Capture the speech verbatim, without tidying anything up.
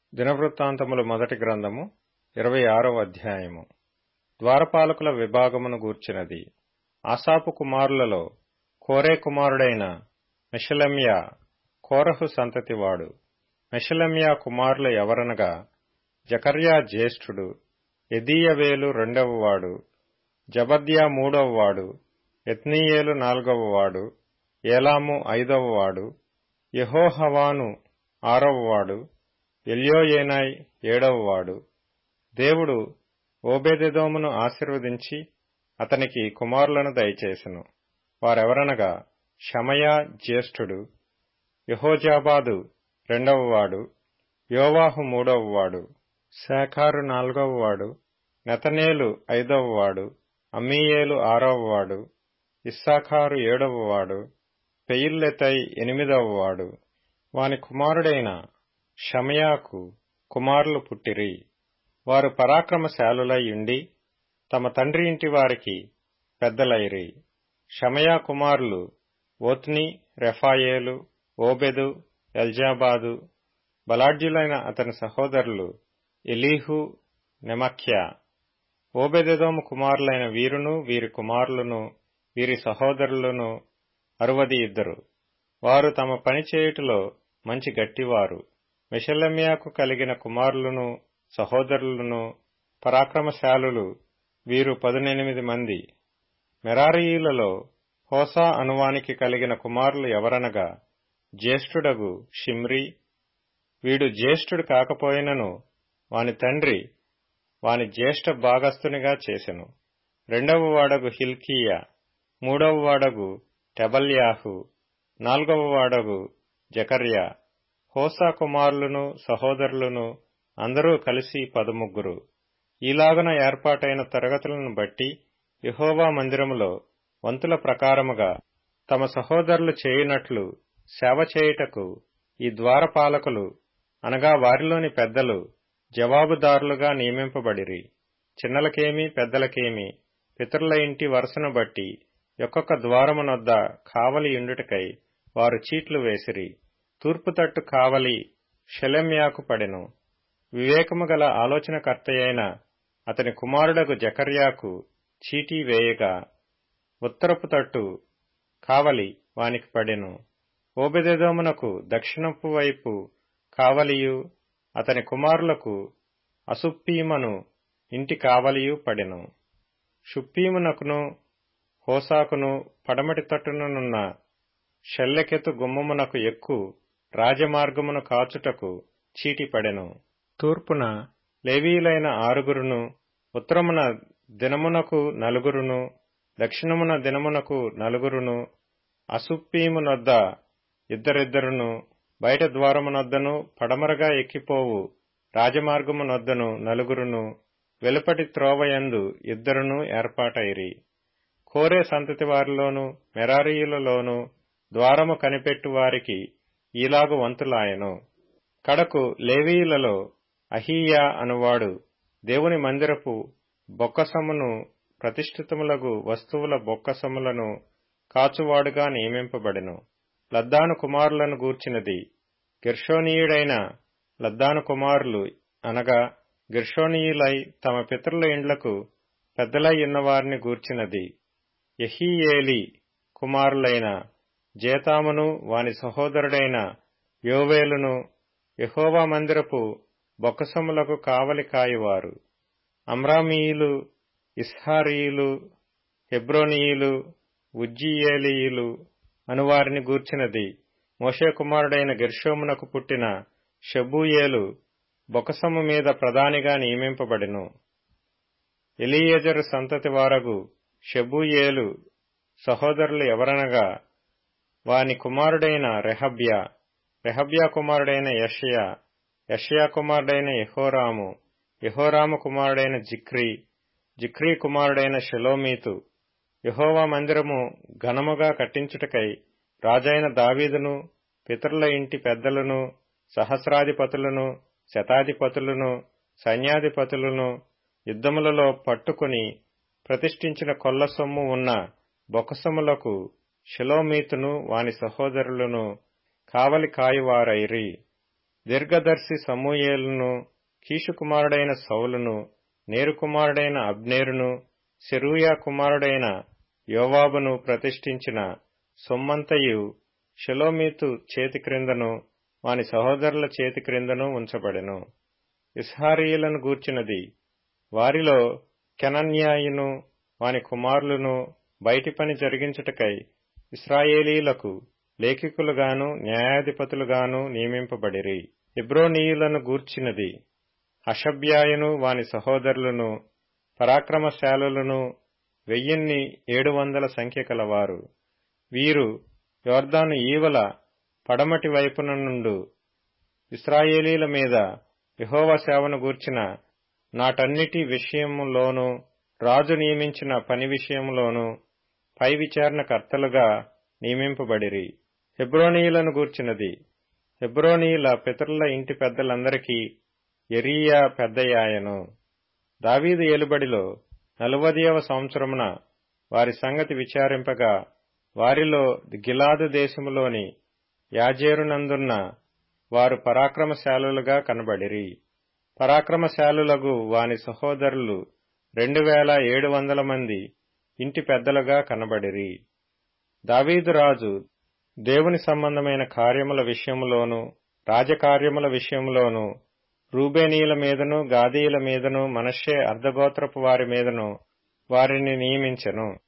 దినవృత్తాంతములు మొదటి గ్రంథము ఇరవై ఆరవ అధ్యాయము. ద్వారపాలకుల విభాగమును గూర్చినది. ఆసాపు కుమారులలో కోరే కుమారుడైన మెషలెమ్యా కోరహు సంతతివాడు. మెషలెమ్యా కుమారులు ఎవరనగా జకర్యా జ్యేష్ఠుడు, యెదీయవేలు రెండవవాడు, జబద్యా మూడవవాడు, యత్నీయేలు నాలుగవవాడు, ఏలాము ఐదవవాడు, యెహోహవాను ఆరవవాడు, ఎల్యోయేనై ఏడవవాడు. దేవుడు ఓబేదెదోమును ఆశీర్వదించి అతనికి కుమారులను దయచేసెను. వారెవరనగా షమయా జ్యేష్ఠుడు, యెహోజాబాదు రెండవవాడు, యోవాహు మూడవవాడు, శాఖారు నాలుగవవాడు, నెతనేలు ఐదవవాడు, అమ్మీయేలు ఆరవవాడు, ఇస్సాఖారు ఏడవవాడు, పెయిల్లెతై ఎనిమిదవవాడు. వాని కుమారుడైన షమయాకు కుమారులు పుట్టిరి. వారు పరాక్రమశాలులై ఉండి తమ తండ్రి ఇంటి వారికి పెద్దలైరి. షమయా కుమారులు ఓత్ని, రెఫాయేలు, ఓబెదు, ఎల్జాబాదు. బలాఢ్యులైన అతని సహోదరులు ఎలీహు, నెమఖ్యా. ఓబెదెదోము కుమారులైన వీరును వీరి కుమారులను వీరి సహోదరులను అరువది ఇద్దరు. వారు తమ పని చేయుటలో మంచి గట్టివారు. మెషలెమ్యాకు కలిగిన కుమారులను సహోదరులను పరాక్రమశాలులు వీరు పదునెనిమిది మంది. మెరారీయులలో హోసా అనువానికి కలిగిన కుమారులు ఎవరనగా జ్యేష్ఠుడగు షిమ్రీ. వీడు జ్యేష్ఠుడు కాకపోయినను వాని తండ్రి వాని జ్యేష్ఠ భాగస్థునిగా చేసెను. రెండవ వాడగు హిల్కీయా, మూడవ వాడగు టెబల్యాహు, నాలుగవ వాడగు జకర్యా. హోసా కుమారులను సహోదరులను అందరూ కలిసి పదముగ్గురు. ఈలాగున ఏర్పాటైన తరగతులను బట్టి యెహోవా మందిరములో వంతుల ప్రకారముగా తమ సహోదరులు చేయునట్లు సేవ చేయుటకు ఈ ద్వారపాలకులు అనగా వారిలోని పెద్దలు జవాబుదారులుగా నియమింపబడిరి. చిన్నలకేమి పెద్దలకేమి పితరుల ఇంటి వరుసను బట్టి ఒక్కొక్క ద్వారమునొద్ద కావలి యుండుటకై వారు చీట్లు వేసిరి. తూర్పు తట్టు కావలి షెలెమ్యాకు పడెను. వివేకము గల ఆలోచనకర్తయైన అతని కుమారుడగు జకర్యాకు చీటీ వేయగా ఉత్తరపు తట్టు కావలి వానికి పడెను. ఓబెదెదోమునకు దక్షిణపు వైపు కావలియు అతని కుమారులకు అసుప్పీమను ఇంటి కావలియు పడెను. షుప్పీమునకును హోసాకును పడమటి తట్టుననున్న షెల్లెకెతు గుమ్మమునకు ఎక్కు రాజమార్గమును కాచుటకు చీటి పడెను. తూర్పున లేవీయులైన ఆరుగురును, ఉత్తరమున దినమునకు నలుగురును, దక్షిణమున దినమునకు నలుగురును, అసుప్పీమునొద్ద ఇద్దరిద్దరును, బయట ద్వారమునొద్దను పడమరగా ఎక్కిపోవు రాజమార్గమునొద్దను నలుగురును, వెలుపటి త్రోవయందు ఇద్దరును ఏర్పాటైరి. కోరే సంతతి వారిలోను మెరారీయులలోను ద్వారము కనిపెట్టు వారికి ఈలాగు వంతులాయెను. కడకు లేవీయులలో అహీయా అనువాడు దేవుని మందిరపు బొక్కసమును ప్రతిష్ఠితములగు వస్తువుల బొక్కసములను కాచువాడుగా నియమింపబడెను. లద్దాను కుమారులను గూర్చినది. గెర్షోనీయుడైన లద్దాను కుమారులు అనగా గెర్షోనీయులై తమ పితరుల ఇండ్లకు పెద్దలై ఉన్నవారిని గూర్చినది. యెహీయేలీ కుమారులైన జేతామును వాని సహోదరుడైన యోవేలును యెహోవా మందిరపు బొక్కసములకు కావలి కాయువారు. అమ్రామీయులు, ఇస్హారీయులు, హెబ్రోనీయులు, ఉజ్జీయేలీయులు అనువారిని గూర్చినది. మోషే కుమారుడైన గెర్షోమునకు పుట్టిన షెబూయేలు బొక్కసము మీద ప్రధానిగా నియమింపబడెను. ఎలీయెజరు సంతతి వారగు షెబూయేలు సహోదరులు ఎవరనగా వాని కుమారుడైన రెహబ్యా, రెహబ్యా కుమారుడైన యెషయా, యెషయా కుమారుడైన యెహోరాము, యెహోరాము కుమారుడైన జిక్రీ, జిక్రీ కుమారుడైన షెలోమీతు. యెహోవా మందిరము ఘనముగా కట్టించుటకై రాజైన దావీదును పితరుల ఇంటి పెద్దలను సహస్రాధిపతులను శతాధిపతులను సైన్యాధిపతులను యుద్ధములలో పట్టుకుని ప్రతిష్ఠించిన కొల్ల సొమ్ము ఉన్న బొక్కసములకు షెలోమీతును వాని సహోదరులను కావలి కాయువారైరి. దీర్ఘదర్శి సమూయేలును, కీషు కుమారుడైన సౌలును, నేరు కుమారుడైన అబ్నేరును, సెరూయా కుమారుడైన యోవాబును ప్రతిష్ఠించిన సొమ్మంతయు షెలోమీతు చేతి క్రిందను వాని సహోదరుల చేతి క్రిందను ఉంచబడెను. ఇస్హారీయులను గూర్చినది, వారిలో కెనన్యాయును వాని కుమారులను బయటి పని జరిగించుటకై ఇశ్రాయేలీలకు లేఖికులుగాను న్యాయాధిపతులుగాను నియమింపబడిరి. హెబ్రోనీయులను గూర్చినది, హషబ్యాయును వాని సహోదరులను పరాక్రమశాలులను వెయ్యిన్ని ఏడు వందల సంఖ్య కలవారు. వీరు యొర్దాను ఈవల పడమటి వైపున నుండు ఇశ్రాయేలీల మీద యెహోవా సేవను గూర్చిన నాటన్నిటి విషయములోనూ రాజు నియమించిన పని విషయములోనూ పై విచారణకర్తలుగా నియమింపబడిరి. హెబ్రోనీయులను గూర్చినది, హెబ్రోనీయుల పితరుల ఇంటి పెద్దలందరికీ యెరీయా పెద్దయాయను. దావీదు ఏలుబడిలో నలువదియవ సంవత్సరమున వారి సంగతి విచారింపగా వారిలో గిలాదు దేశములోని యాజేరునందున్న వారు పరాక్రమశాలులుగా కనబడిరి. పరాక్రమశాలులగు వాని సహోదరులు రెండు వేల ఏడు వందల మంది ఇంటి పెద్దలుగా కనబడిరి. దావీదు రాజు దేవుని సంబంధమైన కార్యముల విషయములోను రాజకార్యముల విషయములోను రూబేనీయుల మీదను గాదీయుల మీదను మనష్షే అర్ధగోత్రపు వారి మీదను వారిని నియమించెను.